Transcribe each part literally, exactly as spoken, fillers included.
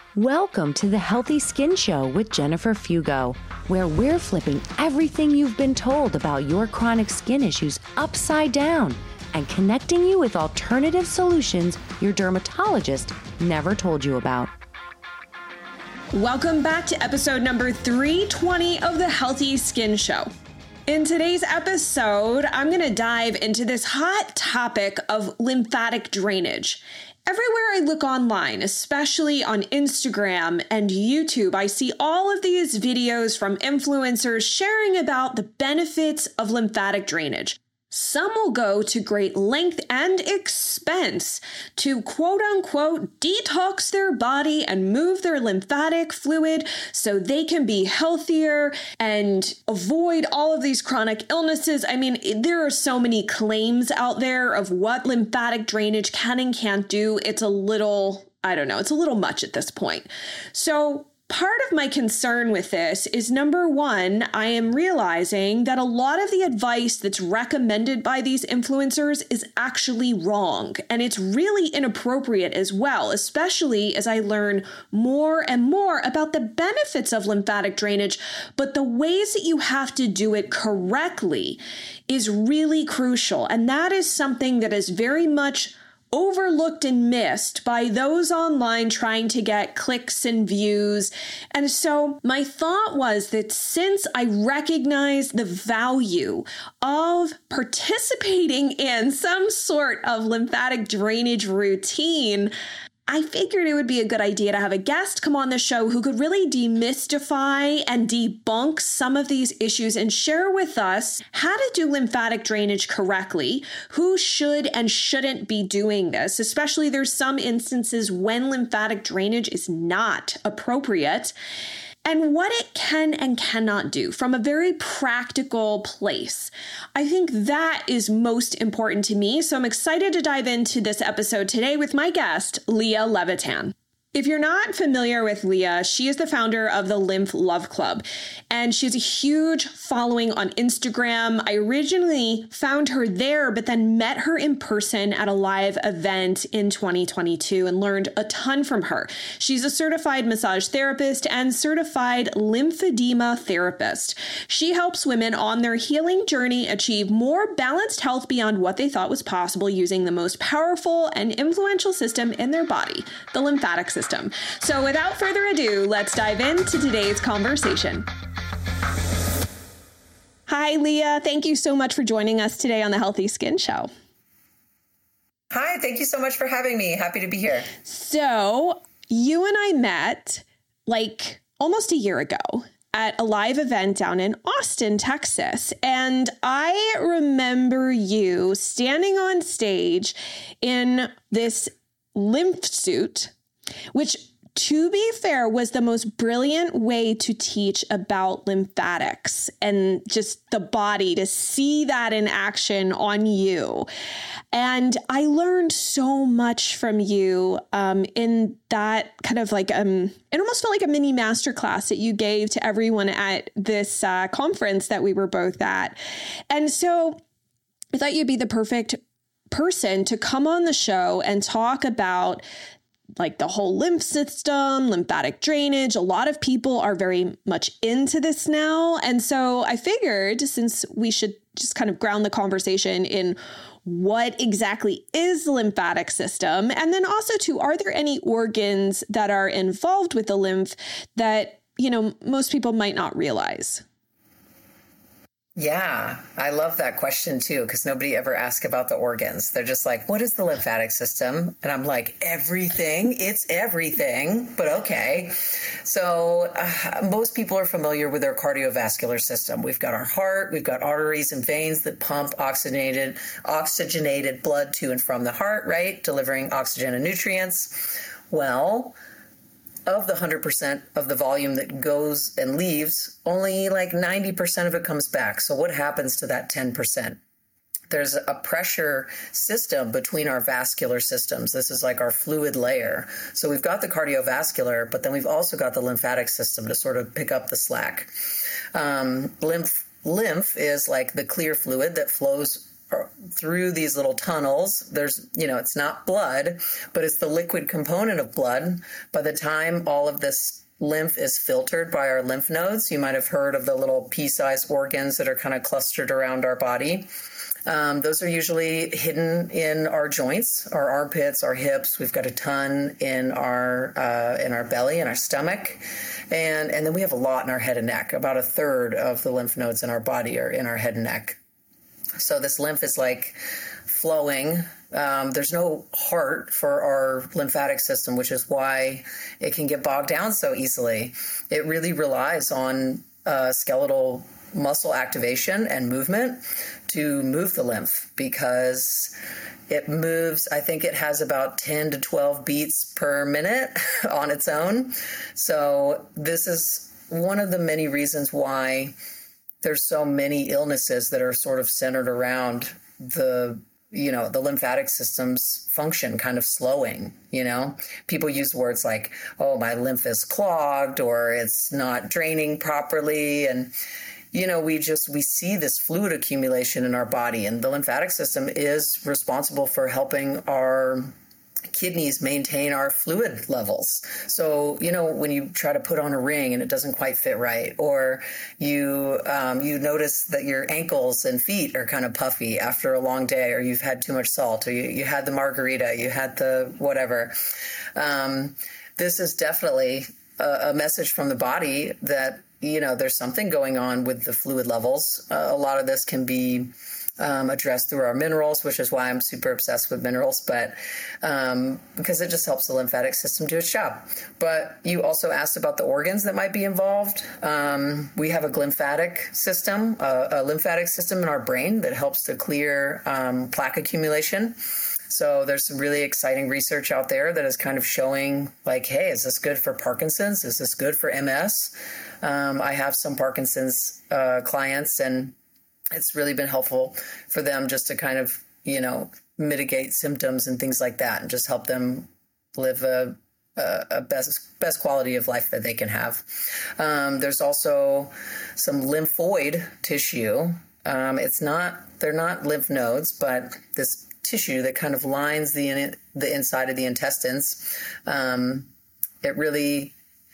Welcome to the Healthy Skin Show with Jennifer Fugo, where we're flipping everything you've been told about your chronic skin issues upside down and connecting you with alternative solutions your dermatologist never told you about. Welcome back to episode number three twenty of the Healthy Skin Show. In today's episode, I'm going to dive into this hot topic of lymphatic drainage. Everywhere I look online, especially on Instagram and YouTube, I see all of these videos from influencers sharing about the benefits of lymphatic drainage. Some will go to great length and expense to quote unquote detox their body and move their lymphatic fluid so they can be healthier and avoid all of these chronic illnesses. I mean, there are so many claims out there of what lymphatic drainage can and can't do. It's a little, I don't know, it's a little much at this point. So part of my concern with this is, number one, I am realizing that a lot of the advice that's recommended by these influencers is actually wrong, and it's really inappropriate as well, especially as I learn more and more about the benefits of lymphatic drainage, but the ways that you have to do it correctly is really crucial, and that is something that is very much overlooked and missed by those online trying to get clicks and views. And so my thought was that since I recognize the value of participating in some sort of lymphatic drainage routine, I figured it would be a good idea to have a guest come on the show who could really demystify and debunk some of these issues and share with us how to do lymphatic drainage correctly, who should and shouldn't be doing this, especially there's some instances when lymphatic drainage is not appropriate, and what it can and cannot do from a very practical place. I think that is most important to me, so I'm excited to dive into this episode today with my guest, Leah Levitan. If you're not familiar with Leah, she is the founder of the Lymph Love Club, and she has a huge following on Instagram. I originally found her there, but then met her in person at a live event in twenty twenty-two and learned a ton from her. She's a certified massage therapist and certified lymphedema therapist. She helps women on their healing journey achieve more balanced health beyond what they thought was possible using the most powerful and influential system in their body, the lymphatic system. System. So without further ado, let's dive into today's conversation. Hi, Leah. Thank you so much for joining us today on the Healthy Skin Show. Hi, thank you so much for having me. Happy to be here. So you and I met like almost a year ago at a live event down in Austin, Texas. And I remember you standing on stage in this lymph suit, which, to be fair, was the most brilliant way to teach about lymphatics and just the body, to see that in action on you. And I learned so much from you um, in that kind of like, um, it almost felt like a mini masterclass that you gave to everyone at this uh, conference that we were both at. And so I thought you'd be the perfect person to come on the show and talk about like the whole lymph system, lymphatic drainage. A lot of people are very much into this now. And so I figured, since we should just kind of ground the conversation in what exactly is the lymphatic system, and then also too, are there any organs that are involved with the lymph that, you know, most people might not realize? Yeah, I love that question too, because nobody ever asks about the organs. They're just like, what is the lymphatic system? And I'm like, everything. It's everything, but okay. So uh, most people are familiar with our cardiovascular system. We've got our heart, we've got arteries and veins that pump oxygenated, oxygenated blood to and from the heart, right? Delivering oxygen and nutrients. Well, of the one hundred percent of the volume that goes and leaves, only like ninety percent of it comes back. So what happens to that ten percent? There's a pressure system between our vascular systems. This is like our fluid layer. So we've got the cardiovascular, but then we've also got the lymphatic system to sort of pick up the slack. Um, lymph, lymph is like the clear fluid that flows through these little tunnels. There's, you know, it's not blood, but it's the liquid component of blood. By the time all of this lymph is filtered by our lymph nodes, you might have heard of the little pea-sized organs that are kind of clustered around our body. Um, those are usually hidden in our joints, our armpits, our hips. We've got a ton in our uh, in our belly and our stomach. And, and then we have a lot in our head and neck. About a third of the lymph nodes in our body are in our head and neck. So this lymph is like flowing. Um, there's no heart for our lymphatic system, which is why it can get bogged down so easily. It really relies on uh, skeletal muscle activation and movement to move the lymph, because it moves, I think it has about ten to twelve beats per minute on its own. So this is one of the many reasons why there's so many illnesses that are sort of centered around the, you know, the lymphatic system's function kind of slowing. You know, people use words like, oh, my lymph is clogged, or it's not draining properly. And, you know, we just, we see this fluid accumulation in our body, and the lymphatic system is responsible for helping our kidneys maintain our fluid levels. So, you know, when you try to put on a ring and it doesn't quite fit right, or you um, you notice that your ankles and feet are kind of puffy after a long day, or you've had too much salt, or you, you had the margarita, you had the whatever. Um, this is definitely a, a message from the body that, you know, there's something going on with the fluid levels. Uh, a lot of this can be Um, addressed through our minerals, which is why I'm super obsessed with minerals, but um, because it just helps the lymphatic system do its job. But you also asked about the organs that might be involved. Um, we have a glymphatic system, uh, a lymphatic system in our brain that helps to clear um, plaque accumulation. So there's some really exciting research out there that is kind of showing, like, hey, is this good for Parkinson's? Is this good for M S? Um, I have some Parkinson's uh, clients, and it's really been helpful for them just to kind of, you know, mitigate symptoms and things like that, and just help them live a, a, a best best quality of life that they can have. Um, there's also some lymphoid tissue. Um, it's not, they're not lymph nodes, but this tissue that kind of lines the the inside of the intestines. Um, it really,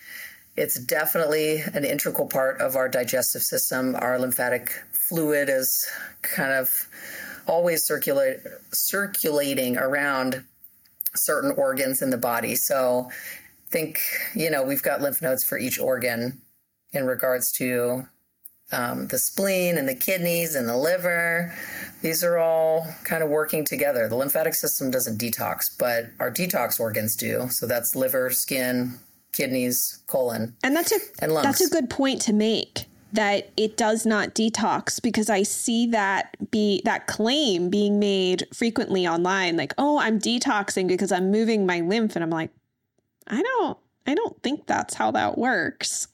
it's definitely an integral part of our digestive system. Our lymphatic fluid is kind of always circulate, circulating around certain organs in the body. So think, you know, we've got lymph nodes for each organ in regards to um, the spleen and the kidneys and the liver. These are all kind of working together. The lymphatic system doesn't detox, but our detox organs do. So that's liver, skin, kidneys, colon, and that's a and lungs. That's a good point to make, that it does not detox, because I see that be that claim being made frequently online, like, oh, I'm detoxing because I'm moving my lymph. And I'm like, I don't, I don't think that's how that works.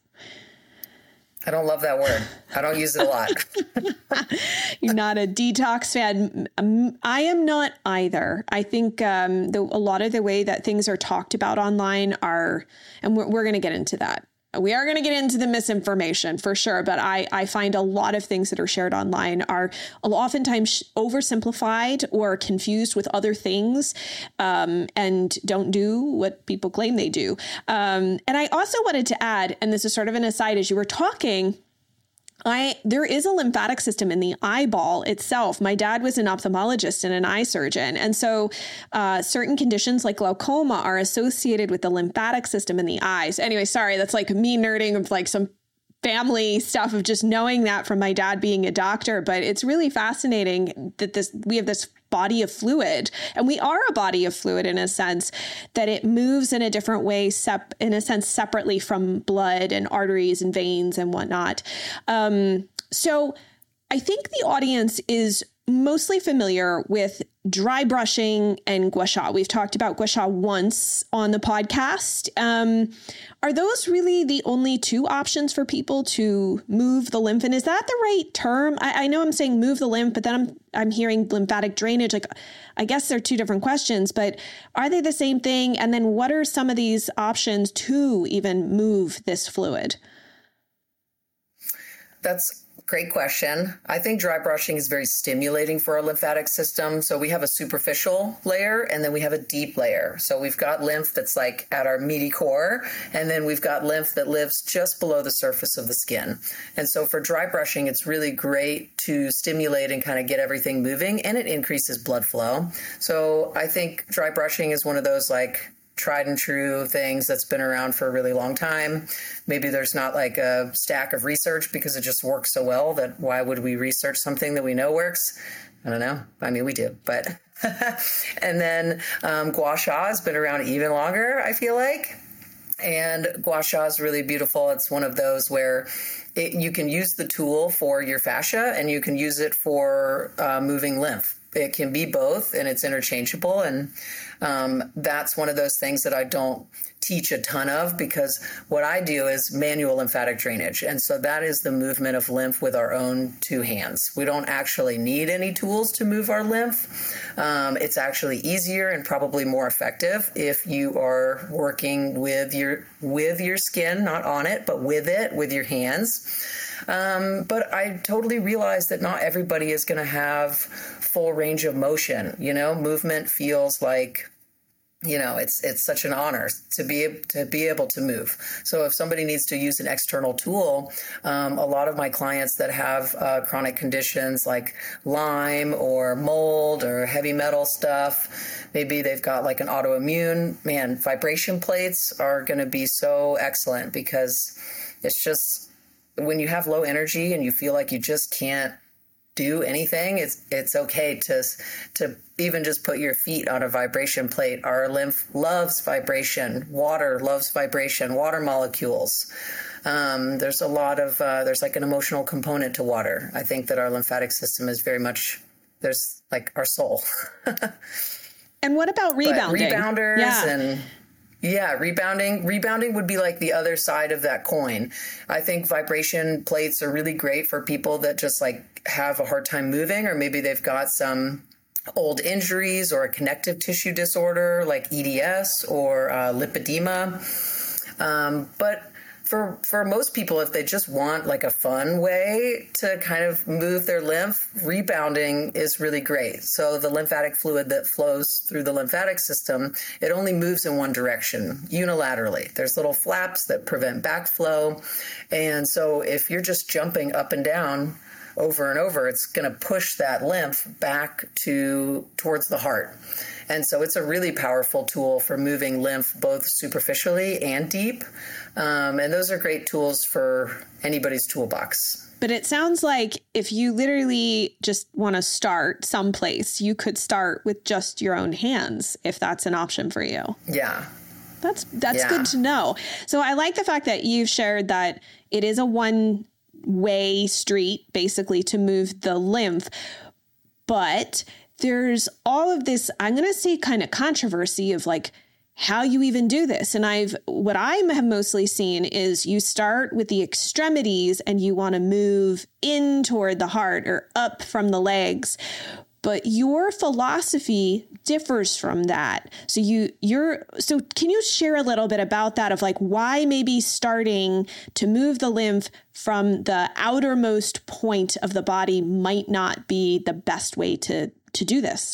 I don't love that word. I don't use it a lot. You're not a detox fan. I am not either. I think um, the, a lot of the way that things are talked about online are, and we're, we're going to get into that. We are going to get into the misinformation for sure, but I, I find a lot of things that are shared online are oftentimes oversimplified or confused with other things, um, and don't do what people claim they do. Um, and I also wanted to add, and this is sort of an aside, as you were talking, I there is a lymphatic system in the eyeball itself. My dad was an ophthalmologist and an eye surgeon. And so uh, certain conditions like glaucoma are associated with the lymphatic system in the eyes. Anyway, sorry, that's like me nerding of like some family stuff of just knowing that from my dad being a doctor. But it's really fascinating that this we have this body of fluid, and we are a body of fluid in a sense that it moves in a different way, sep- in a sense, separately from blood and arteries and veins and whatnot. Um, so I think the audience is mostly familiar with dry brushing and gua sha. We've talked about gua sha once on the podcast. Um, are those really the only two options for people to move the lymph? And is that the right term? I, I know I'm saying move the lymph, but then I'm I'm hearing lymphatic drainage. Like, I guess they're two different questions, but are they the same thing? And then what are some of these options to even move this fluid? That's Great question. I think dry brushing is very stimulating for our lymphatic system. So we have a superficial layer and then we have a deep layer. So we've got lymph that's like at our meaty core, and then we've got lymph that lives just below the surface of the skin. And so for dry brushing, it's really great to stimulate and kind of get everything moving, and it increases blood flow. So I think dry brushing is one of those like tried and true things that's been around for a really long time. Maybe there's not like a stack of research because it just works so well that why would we research something that we know works? I don't know. I mean, we do, but. And then um, gua sha has been around even longer, I feel like. And gua sha is really beautiful. It's one of those where it, you can use the tool for your fascia and you can use it for uh, moving lymph. It can be both, and it's interchangeable. And um, that's one of those things that I don't teach a ton of, because what I do is manual lymphatic drainage. And so that is the movement of lymph with our own two hands. We don't actually need any tools to move our lymph. Um, it's actually easier and probably more effective if you are working with your, with your skin, not on it, but with it, with your hands. Um, but I totally realize that not everybody is going to have full range of motion. You know, movement feels like, you know, it's it's such an honor to be to be able to move. So if somebody needs to use an external tool, um, a lot of my clients that have uh, chronic conditions like Lyme or mold or heavy metal stuff, maybe they've got like an autoimmune, man, vibration plates are going to be so excellent, because it's just when you have low energy and you feel like you just can't do anything, it's it's okay to to even just put your feet on a vibration plate. Our lymph loves vibration. Water loves vibration. Water molecules. Um, there's a lot of uh, there's like an emotional component to water. I think that our lymphatic system is very much, there's like our soul. And what about rebounding? But rebounders yeah. and. Yeah, rebounding. Rebounding would be like the other side of that coin. I think vibration plates are really great for people that just like have a hard time moving, or maybe they've got some old injuries or a connective tissue disorder like E D S or uh, lipedema. Um, but for for most people, if they just want like a fun way to kind of move their lymph, rebounding is really great. So the lymphatic fluid that flows through the lymphatic system, it only moves in one direction unilaterally. There's little flaps that prevent backflow. And so if you're just jumping up and down over and over, it's going to push that lymph back to towards the heart. And so it's a really powerful tool for moving lymph both superficially and deep. Um, and those are great tools for anybody's toolbox. But it sounds like if you literally just want to start someplace, you could start with just your own hands, if that's an option for you. Yeah. That's that's yeah. good to know. So I like the fact that you've shared that it is a one way street, basically, to move the lymph. But there's all of this, I'm going to say, kind of controversy of like how you even do this. And I've, what I have mostly seen is you start with the extremities and you want to move in toward the heart or up from the legs. But your philosophy differs from that. So you, you're, so can you share a little bit about that, of like why maybe starting to move the lymph from the outermost point of the body might not be the best way to, to do this?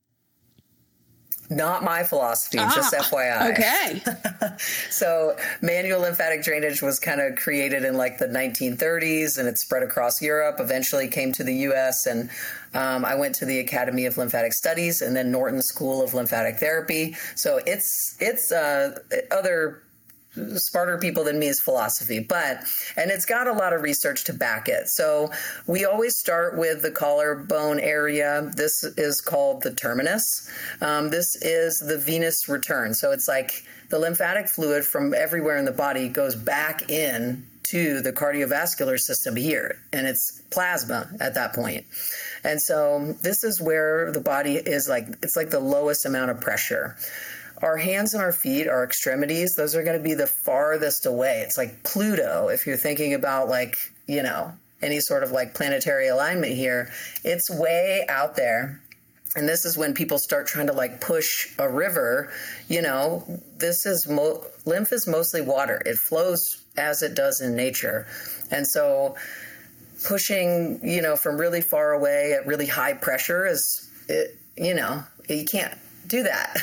Not my philosophy, ah, just F Y I. Okay. So manual lymphatic drainage was kind of created in like the nineteen thirties, and it spread across Europe, eventually came to the U S, and um, I went to the Academy of Lymphatic Studies and then Norton School of Lymphatic Therapy. So it's, it's uh, other smarter people than me's philosophy, but, and it's got a lot of research to back it. So we always start with the collarbone area. This is called the terminus. Um, this is the venous return. So it's like the lymphatic fluid from everywhere in the body goes back in to the cardiovascular system here, and it's plasma at that point. And so this is where the body is like, it's like the lowest amount of pressure. Our hands and our feet, our extremities, those are going to be the farthest away. It's like Pluto, if you're thinking about like, you know, any sort of like planetary alignment here. It's way out there. And this is when people start trying to like push a river. You know, this is, mo- lymph is mostly water. It flows as it does in nature. And so pushing, you know, from really far away at really high pressure is, it, you know, you can't do that.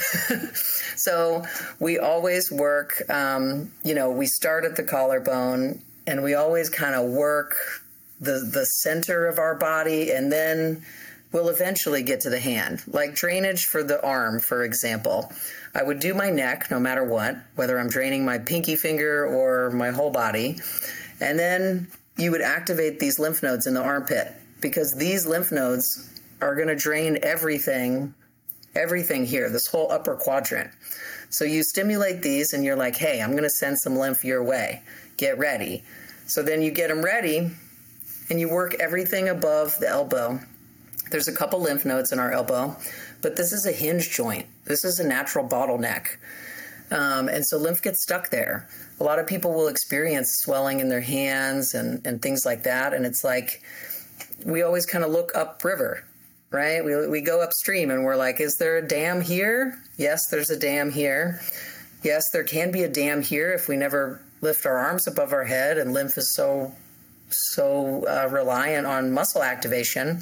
So we always work, um, you know, we start at the collarbone and we always kind of work the the center of our body, and then we'll eventually get to the hand. Like drainage for the arm, for example. I would do my neck no matter what, whether I'm draining my pinky finger or my whole body. And then you would activate these lymph nodes in the armpit, because these lymph nodes are going to drain everything, everything here, this whole upper quadrant. So you stimulate these and you're like, hey, I'm going to send some lymph your way. Get ready. So then you get them ready and you work everything above the elbow. There's a couple lymph nodes in our elbow, but this is a hinge joint. This is a natural bottleneck. Um, and so lymph gets stuck there. A lot of people will experience swelling in their hands and, and things like that. And it's like, we always kind of look upriver, right? We, we go upstream and we're like, is there a dam here? Yes, there's a dam here. Yes, there can be a dam here if we never lift our arms above our head, and lymph is so, so uh, reliant on muscle activation.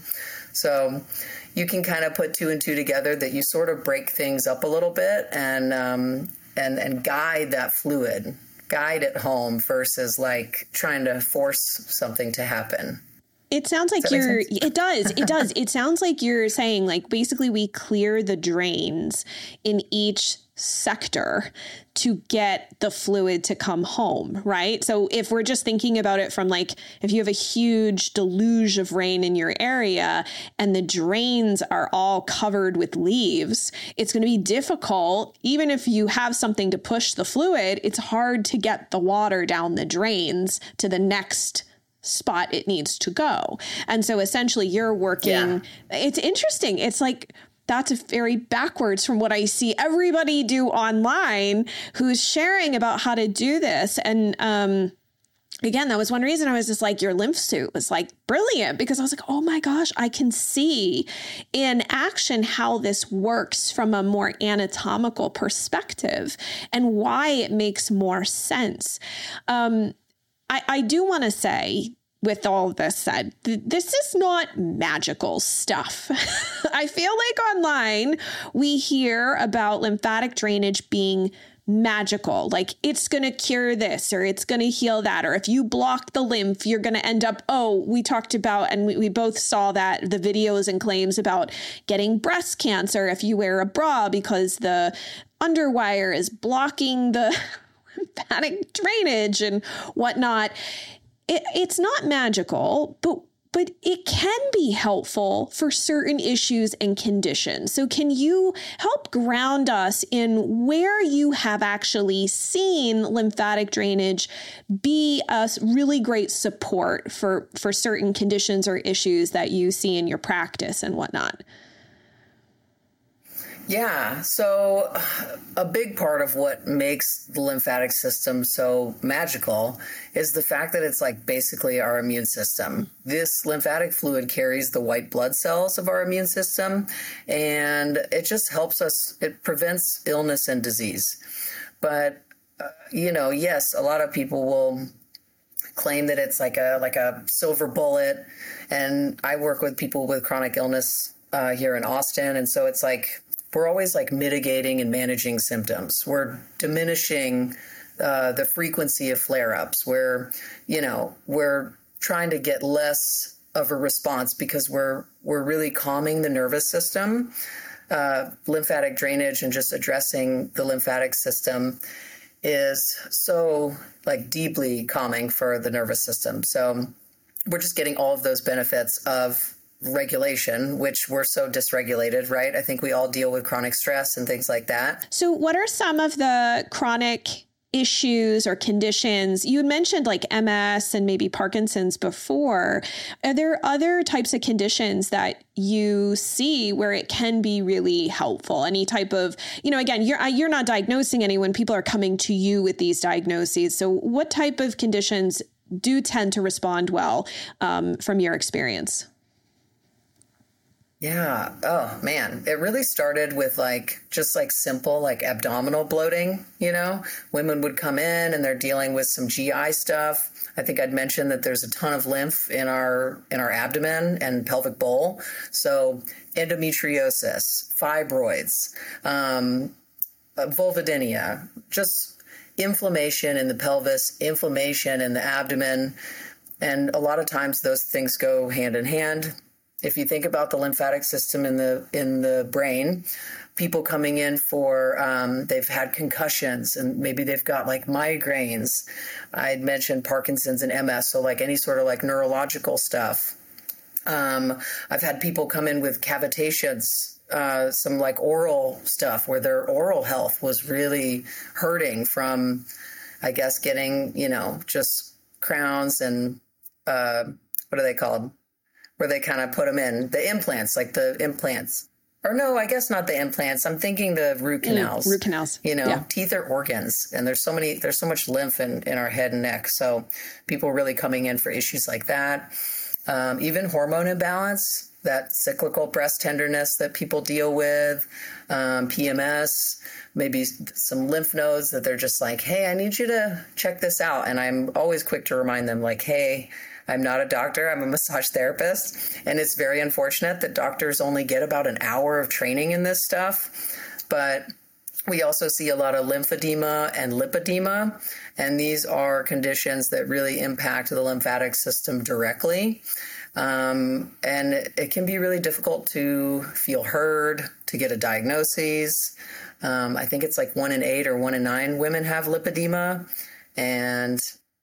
So you can kind of put two and two together, that you sort of break things up a little bit and um, and and guide that fluid, guide it home versus like trying to force something to happen. It sounds like you're, it does, it does. It sounds like you're saying, like, basically we clear the drains in each sector to get the fluid to come home, right? So if we're just thinking about it from, like, if you have a huge deluge of rain in your area and the drains are all covered with leaves, it's going to be difficult. Even if you have something to push the fluid, it's hard to get the water down the drains to the next spot it needs to go. And so essentially you're working, yeah. It's interesting. It's like, that's very backwards from what I see everybody do online who's sharing about how to do this. And um, again, that was one reason I was just like, your lymph suit was like brilliant, because I was like, oh my gosh, I can see in action how this works from a more anatomical perspective and why it makes more sense. Um, I, I do want to say, with all of this said, th- this is not magical stuff. I feel like online we hear about lymphatic drainage being magical, like it's going to cure this or it's going to heal that, or if you block the lymph, you're going to end up, oh, we talked about, and we, we both saw that the videos and claims about getting breast cancer if you wear a bra because the underwire is blocking the lymphatic drainage and whatnot. It, it's not magical, but but it can be helpful for certain issues and conditions. So can you help ground us in where you have actually seen lymphatic drainage be a really great support for, for certain conditions or issues that you see in your practice and whatnot? Yeah, so a big part of what makes the lymphatic system so magical is the fact that it's like basically our immune system. This lymphatic fluid carries the white blood cells of our immune system, and it just helps us, it prevents illness and disease. But, uh, you know, yes, a lot of people will claim that it's like a like a silver bullet, and I work with people with chronic illness uh, here in Austin, and so it's like, we're always like mitigating and managing symptoms. We're diminishing uh, the frequency of flare-ups. We're, you know, we're trying to get less of a response because we're we're really calming the nervous system. Uh, lymphatic drainage and just addressing the lymphatic system is so like deeply calming for the nervous system. So we're just getting all of those benefits of regulation, which we're so dysregulated, right? I think we all deal with chronic stress and things like that. So what are some of the chronic issues or conditions? You had mentioned like M S and maybe Parkinson's before. Are there other types of conditions that you see where it can be really helpful? Any type of, you know, again, you're you're not diagnosing anyone. People are coming to you with these diagnoses. So what type of conditions do tend to respond well um, from your experience? Yeah. Oh, man. It really started with like just like simple like abdominal bloating. You know, women would come in and they're dealing with some G I stuff. I think I'd mentioned that there's a ton of lymph in our in our abdomen and pelvic bowl. So endometriosis, fibroids, um, vulvodynia, just inflammation in the pelvis, inflammation in the abdomen. And a lot of times those things go hand in hand. If you think about the lymphatic system in the in the brain, people coming in for, um, they've had concussions and maybe they've got like migraines. I'd mentioned Parkinson's and M S, so like any sort of like neurological stuff. Um, I've had people come in with cavitations, uh, some like oral stuff where their oral health was really hurting from, I guess, getting, you know, just crowns and uh, what are they called? Where they kind of put them in, the implants, like the implants. Or no, I guess not the implants. I'm thinking the root canals. Mm, root canals. You know, yeah. Teeth are organs, and there's so many, there's so much lymph in, in our head and neck. So people really coming in for issues like that. Um, even hormone imbalance, that cyclical breast tenderness that people deal with, um, P M S, maybe some lymph nodes that they're just like, hey, I need you to check this out. And I'm always quick to remind them like, hey, I'm not a doctor. I'm a massage therapist. And it's very unfortunate that doctors only get about an hour of training in this stuff. But we also see a lot of lymphedema and lipedema. And these are conditions that really impact the lymphatic system directly. Um, and it, it can be really difficult to feel heard, to get a diagnosis. Um, I think it's like one in eight or one in nine women have lipedema. And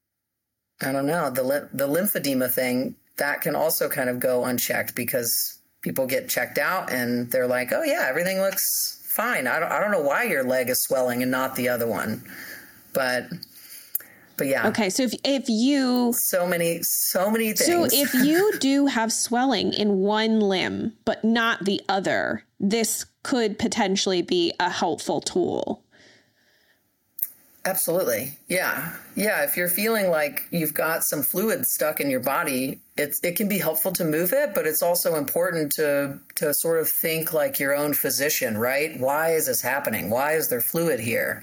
I don't know, the the lymphedema thing, that can also kind of go unchecked because people get checked out and they're like, oh yeah, everything looks fine. I don't, I don't know why your leg is swelling and not the other one. But, but yeah. Okay. So if, if you, so many, so many things. So if you do have swelling in one limb, but not the other, this could potentially be a helpful tool. Absolutely. Yeah. Yeah. If you're feeling like you've got some fluid stuck in your body, it's, it can be helpful to move it, but it's also important to, to sort of think like your own physician, right? Why is this happening? Why is there fluid here?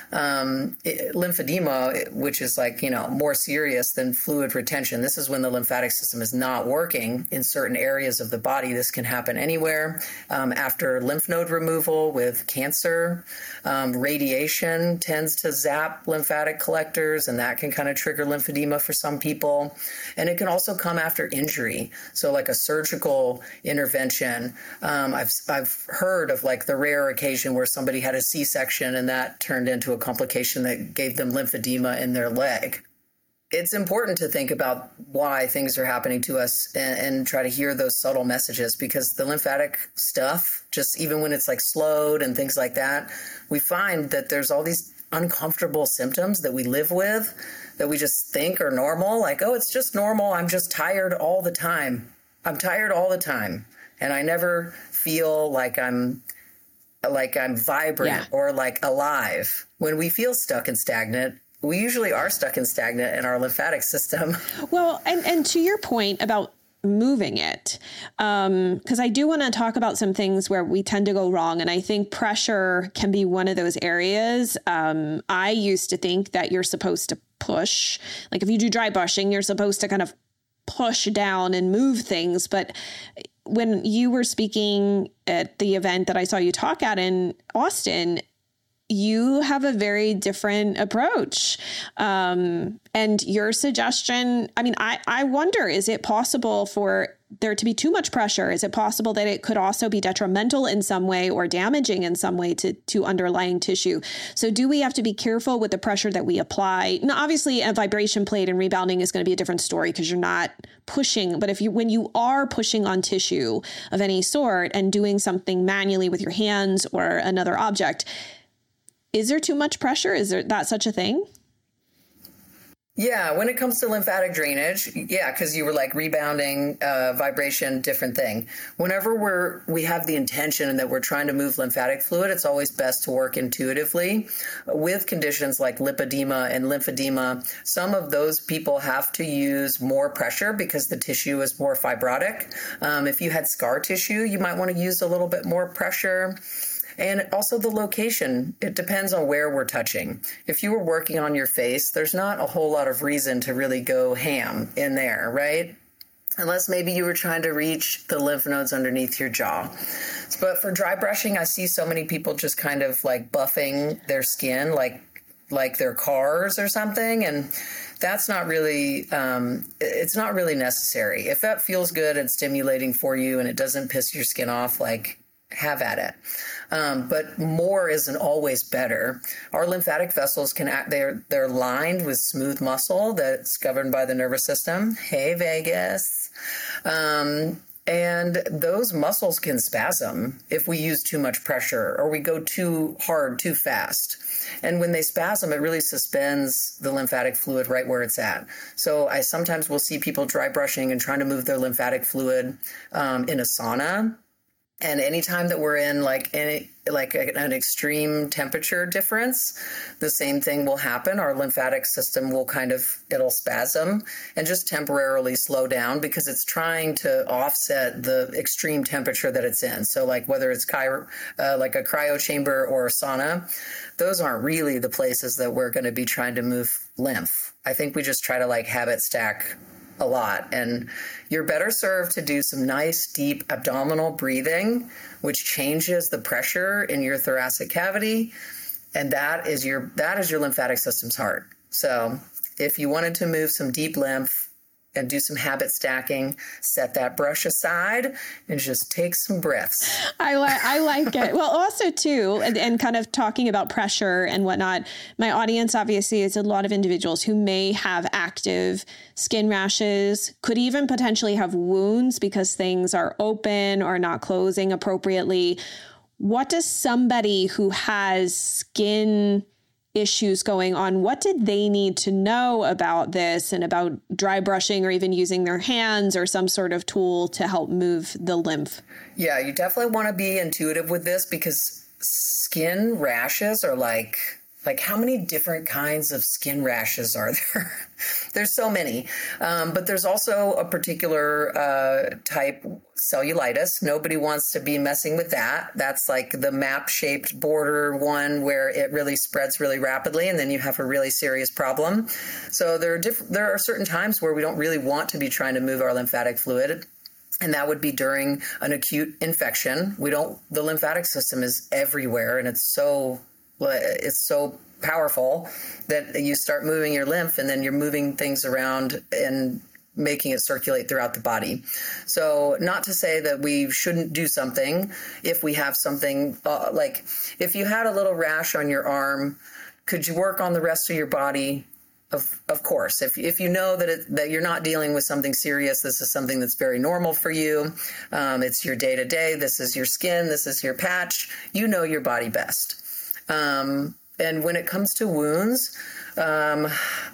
Um, it, lymphedema, which is like, you know, more serious than fluid retention. This is when the lymphatic system is not working in certain areas of the body. This can happen anywhere. Um, after lymph node removal with cancer, um, radiation tends to zap lymphatic collectors, and that can kind of trigger lymphedema for some people. And it can also come after injury. So like a surgical intervention. Um, I've, I've heard of like the rare occasion where somebody had a C-section and that turned into a complication that gave them lymphedema in their leg. It's important to think about why things are happening to us and, and try to hear those subtle messages, because the lymphatic stuff, just even when it's like slowed and things like that, we find that there's all these uncomfortable symptoms that we live with that we just think are normal. Like, oh, it's just normal. I'm just tired all the time. I'm tired all the time. And I never feel like I'm like I'm vibrant yeah. or like alive. When we feel stuck and stagnant, we usually are stuck and stagnant in our lymphatic system. Well, and, and to your point about moving it, um, because I do want to talk about some things where we tend to go wrong. And I think pressure can be one of those areas. Um, I used to think that you're supposed to push, like if you do dry brushing, you're supposed to kind of push down and move things. But when you were speaking at the event that I saw you talk at in Austin, you have a very different approach. Um, and your suggestion, I mean, I, I wonder, is it possible for there to be too much pressure? Is it possible that it could also be detrimental in some way or damaging in some way to, to underlying tissue? So do we have to be careful with the pressure that we apply? Now, obviously, a vibration plate and rebounding is going to be a different story because you're not pushing. But if you, when you are pushing on tissue of any sort and doing something manually with your hands or another object, is there too much pressure? Is there that such a thing? Yeah, when it comes to lymphatic drainage, yeah, because you were like rebounding, uh, vibration, different thing. Whenever we're we have the intention and that we're trying to move lymphatic fluid, it's always best to work intuitively. With conditions like lipedema and lymphedema, some of those people have to use more pressure because the tissue is more fibrotic. Um, if you had scar tissue, you might want to use a little bit more pressure. And also the location. It depends on where we're touching. If you were working on your face, there's not a whole lot of reason to really go ham in there, right? Unless maybe you were trying to reach the lymph nodes underneath your jaw. But for dry brushing, I see so many people just kind of like buffing their skin like like their cars or something. And that's not really, um, it's not really necessary. If that feels good and stimulating for you and it doesn't piss your skin off, like have at it. Um, but more isn't always better. Our lymphatic vessels can act, they're, they're lined with smooth muscle that's governed by the nervous system. Hey, Vegas. Um, and those muscles can spasm if we use too much pressure or we go too hard, too fast. And when they spasm, it really suspends the lymphatic fluid right where it's at. So I sometimes will see people dry brushing and trying to move their lymphatic fluid um, in a sauna. And anytime that we're in like any like a, an extreme temperature difference, the same thing will happen. Our lymphatic system will kind of, it'll spasm and just temporarily slow down because it's trying to offset the extreme temperature that it's in. So like whether it's cryo, uh, like a cryo chamber or a sauna, those aren't really the places that we're going to be trying to move lymph. I think we just try to like habit stack a lot. And you're better served to do some nice, deep abdominal breathing, which changes the pressure in your thoracic cavity. And that is your, that is your lymphatic system's heart. So if you wanted to move some deep lymph and do some habit stacking, set that brush aside and just take some breaths. I like, I like it. Well, also too, and, and kind of talking about pressure and whatnot, my audience obviously is a lot of individuals who may have active skin rashes, could even potentially have wounds because things are open or not closing appropriately. What does somebody who has skin issues going on, what did they need to know about this and about dry brushing or even using their hands or some sort of tool to help move the lymph? Yeah, you definitely want to be intuitive with this because skin rashes are like, like how many different kinds of skin rashes are there? There's so many. Um, but there's also a particular uh, type, cellulitis. Nobody wants to be messing with that. That's like the map-shaped border one where it really spreads really rapidly, and then you have a really serious problem. So there are diff- there are certain times where we don't really want to be trying to move our lymphatic fluid. And that would be during an acute infection. We don't, the lymphatic system is everywhere, and it's so it's so powerful that you start moving your lymph and then you're moving things around and making it circulate throughout the body. So not to say that we shouldn't do something if we have something uh, like if you had a little rash on your arm, could you work on the rest of your body? Of of course, if if you know that it, that you're not dealing with something serious, this is something that's very normal for you. Um, it's your day to day. This is your skin. This is your patch. You know your body best. Um, and when it comes to wounds, um,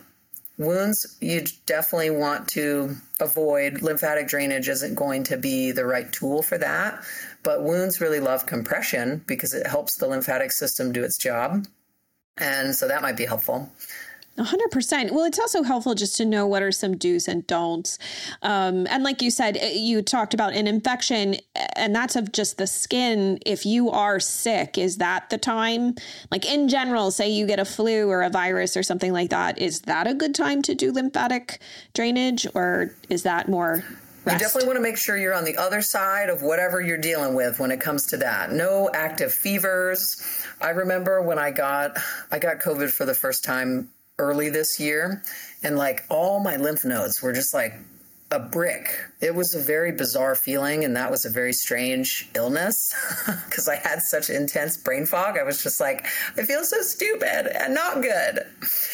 wounds, you definitely want to avoid. Lymphatic drainage isn't going to be the right tool for that, but wounds really love compression because it helps the lymphatic system do its job. And so that might be helpful. one hundred percent. Well, it's also helpful just to know what are some do's and don'ts. Um, and like you said, you talked about an infection, and that's of just the skin. If you are sick, is that the time? Like in general, say you get a flu or a virus or something like that, is that a good time to do lymphatic drainage, or is that more rest? You definitely want to make sure you're on the other side of whatever you're dealing with when it comes to that. No active fevers. I remember when I got I got COVID for the first time early this year, and like all my lymph nodes were just like a brick. It was a very bizarre feeling, and that was a very strange illness because I had such intense brain fog. I was just like, I feel so stupid and not good.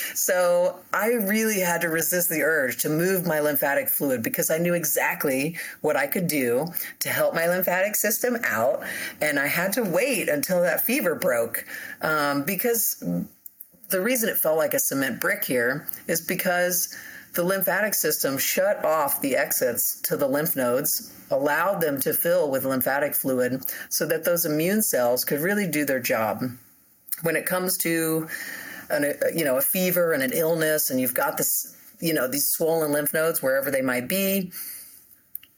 So I really had to resist the urge to move my lymphatic fluid because I knew exactly what I could do to help my lymphatic system out, and I had to wait until that fever broke um, because the reason it felt like a cement brick here is because the lymphatic system shut off the exits to the lymph nodes, allowed them to fill with lymphatic fluid so that those immune cells could really do their job. When it comes to an, you know, a fever and an illness, and you've got this, you know, these swollen lymph nodes wherever they might be,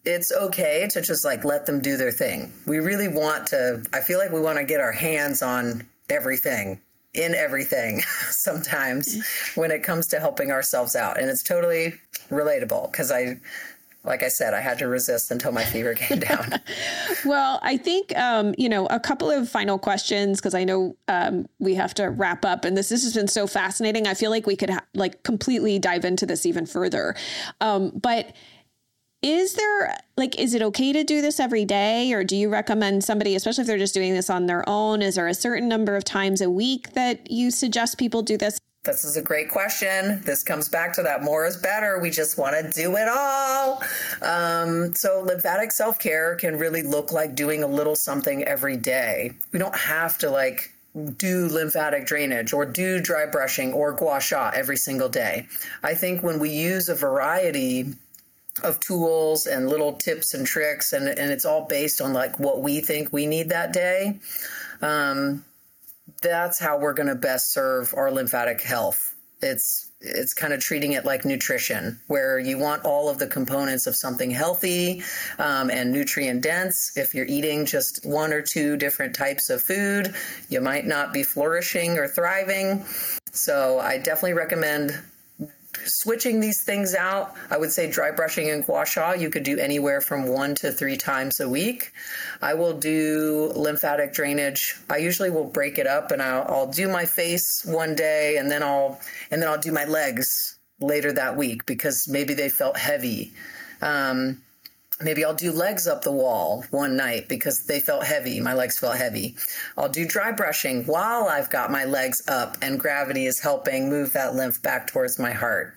it's okay to just like let them do their thing. We really want to, I feel like we want to get our hands on everything, in everything sometimes when it comes to helping ourselves out. And it's totally relatable because I, like I said, I had to resist until my fever came down. Well, I think, um, you know, a couple of final questions, because I know um, we have to wrap up. And this, this has been so fascinating. I feel like we could ha- like completely dive into this even further. Um, but is there like, is it okay to do this every day? Or do you recommend somebody, especially if they're just doing this on their own, is there a certain number of times a week that you suggest people do this? This is a great question. This comes back to that more is better. We just want to do it all. Um, so lymphatic self-care can really look like doing a little something every day. We don't have to like do lymphatic drainage or do dry brushing or gua sha every single day. I think when we use a variety of tools and little tips and tricks, and, and it's all based on like what we think we need that day, um, that's how we're going to best serve our lymphatic health. It's it's kind of treating it like nutrition, where you want all of the components of something healthy um, and nutrient dense. If you're eating just one or two different types of food, you might not be flourishing or thriving. So I definitely recommend switching these things out. I would say dry brushing and gua sha, you could do anywhere from one to three times a week. I will do lymphatic drainage. I usually will break it up, and I'll, I'll do my face one day, and then I'll and then I'll do my legs later that week because maybe they felt heavy. Um, Maybe I'll do legs up the wall one night because they felt heavy. My legs felt heavy. I'll do dry brushing while I've got my legs up and gravity is helping move that lymph back towards my heart.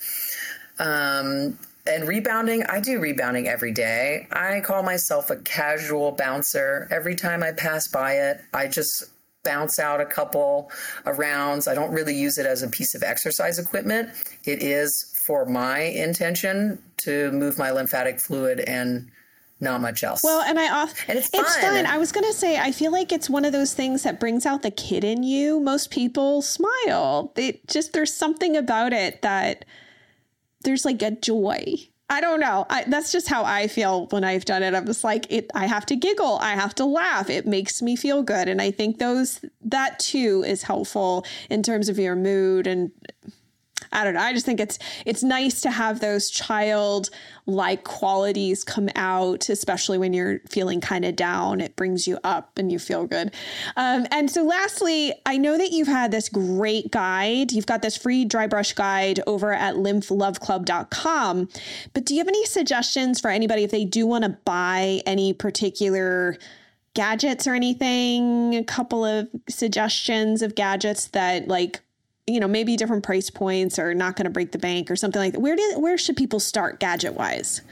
Um, and rebounding, I do rebounding every day. I call myself a casual bouncer. Every time I pass by it, I just bounce out a couple of rounds. I don't really use it as a piece of exercise equipment. It is for my intention to move my lymphatic fluid and not much else. Well, and I off and it's fun. It's fun. I was going to say, I feel like it's one of those things that brings out the kid in you. Most people smile. They just, there's something about it that there's like a joy. I don't know. I, that's just how I feel when I've done it. I'm just like, it, I have to giggle. I have to laugh. It makes me feel good. And I think those, that too is helpful in terms of your mood. And I don't know. I just think it's it's nice to have those child-like qualities come out, especially when you're feeling kind of down. It brings you up and you feel good. Um, and so lastly, I know that you've had this great guide. You've got this free dry brush guide over at lymph love club dot com. But do you have any suggestions for anybody if they do want to buy any particular gadgets or anything? A couple of suggestions of gadgets that like, you know, maybe different price points or not going to break the bank or something like that. Where did, where should people start gadget wise?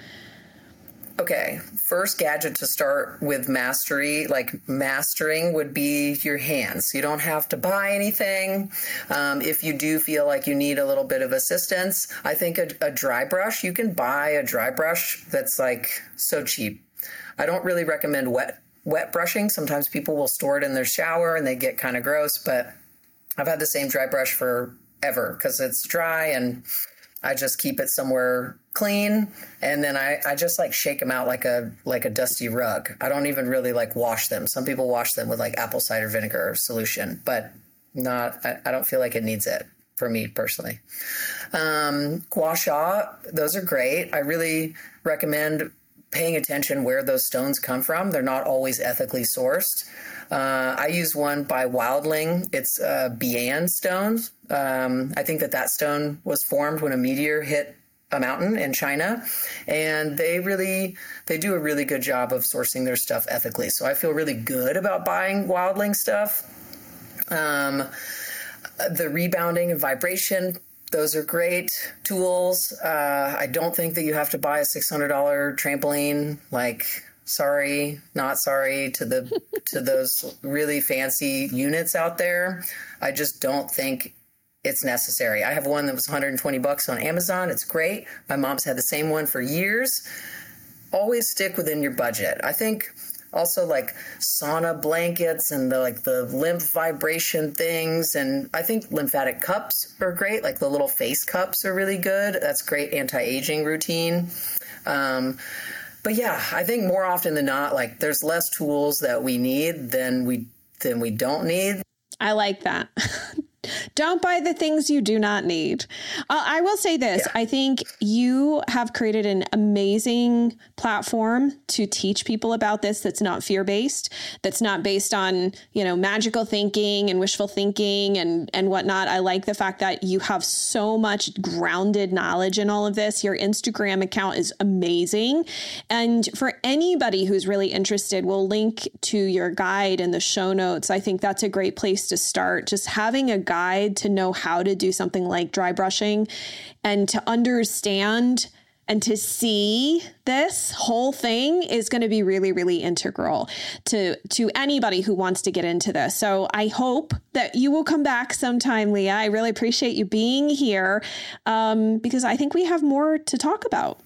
Okay. First gadget to start with mastery, like mastering would be your hands. You don't have to buy anything. Um, if you do feel like you need a little bit of assistance, I think a, a dry brush, you can buy a dry brush that's like so cheap. I don't really recommend wet, wet brushing. Sometimes people will store it in their shower and they get kind of gross, but I've had the same dry brush forever because it's dry and I just keep it somewhere clean. And then I, I just like shake them out like a like a dusty rug. I don't even really like wash them. Some people wash them with like apple cider vinegar solution, but not, I, I don't feel like it needs it for me personally. Um, gua sha, those are great. I really recommend paying attention where those stones come from. They're not always ethically sourced. Uh, I use one by Wildling. It's uh, Bian stone. Um, I think that that stone was formed when a meteor hit a mountain in China, and they really they do a really good job of sourcing their stuff ethically. So I feel really good about buying Wildling stuff. Um, the rebounding and vibration, those are great tools. Uh, I don't think that you have to buy a six hundred dollars trampoline. Like, sorry, not sorry to the to those really fancy units out there. I just don't think it's necessary. I have one that was one hundred twenty bucks on Amazon. It's great. My mom's had the same one for years. Always stick within your budget. I think also like sauna blankets and the like the lymph vibration things, and I think lymphatic cups are great. Like the little face cups are really good. That's great anti-aging routine. Um, but yeah, I think more often than not, like there's less tools that we need than we than we don't need. I like that. Don't buy the things you do not need. Uh, I will say this. Yeah. I think you have created an amazing platform to teach people about this that's not fear-based, that's not based on, you know, magical thinking and wishful thinking and, and whatnot. I like the fact that you have so much grounded knowledge in all of this. Your Instagram account is amazing. And for anybody who's really interested, we'll link to your guide in the show notes. I think that's a great place to start. Just having a guide to know how to do something like dry brushing and to understand and to see this whole thing is going to be really, really integral to, to anybody who wants to get into this. So I hope that you will come back sometime, Leah. I really appreciate you being here um, because I think we have more to talk about.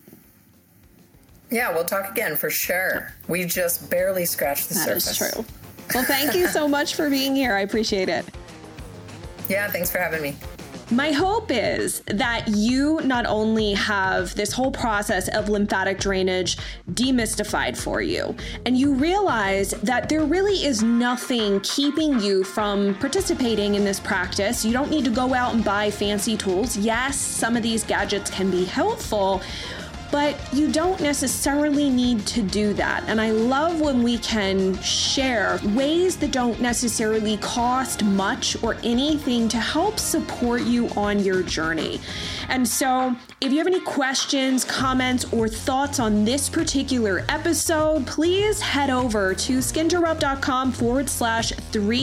Yeah, we'll talk again for sure. We just barely scratched the that surface. That is true. Well, thank you so much for being here. I appreciate it. Yeah, thanks for having me. My hope is that you not only have this whole process of lymphatic drainage demystified for you, and you realize that there really is nothing keeping you from participating in this practice. You don't need to go out and buy fancy tools. Yes, some of these gadgets can be helpful, but you don't necessarily need to do that. And I love when we can share ways that don't necessarily cost much or anything to help support you on your journey. And so if you have any questions, comments, or thoughts on this particular episode, please head over to skinterrupt.com forward slash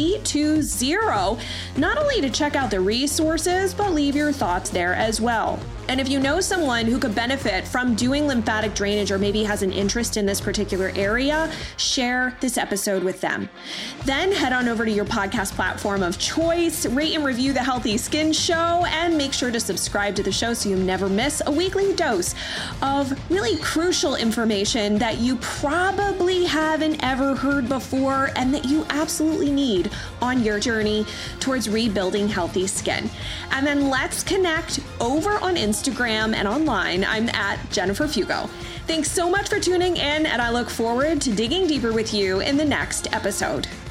320, not only to check out the resources, but leave your thoughts there as well. And if you know someone who could benefit from doing lymphatic drainage or maybe has an interest in this particular area, share this episode with them. Then head on over to your podcast platform of choice, rate and review The Healthy Skin Show, and make sure to subscribe to the show so you never miss a weekly dose of really crucial information that you probably haven't ever heard before and that you absolutely need on your journey towards rebuilding healthy skin. And then let's connect over on Instagram. Instagram and online. I'm at Jennifer Fugo. Thanks so much for tuning in, and I look forward to digging deeper with you in the next episode.